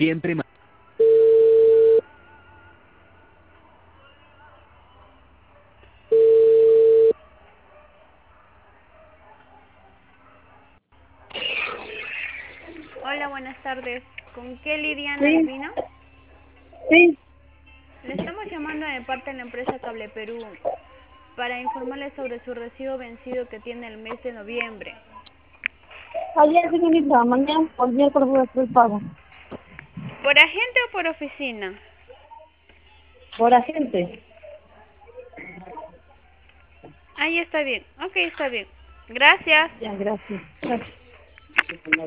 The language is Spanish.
Siempre. Hola, buenas tardes. ¿Con qué Lidiana Sí, Espina? sí, Le estamos llamando de parte de la empresa Cable Perú para informarle sobre su recibo vencido que tiene el mes de noviembre. ayer señorita, mañana o el miércoles voy a hacer el pago. ¿Por agente o por oficina? Por agente. Ahí está bien. Ok, está bien. Gracias. Ya, gracias. Gracias.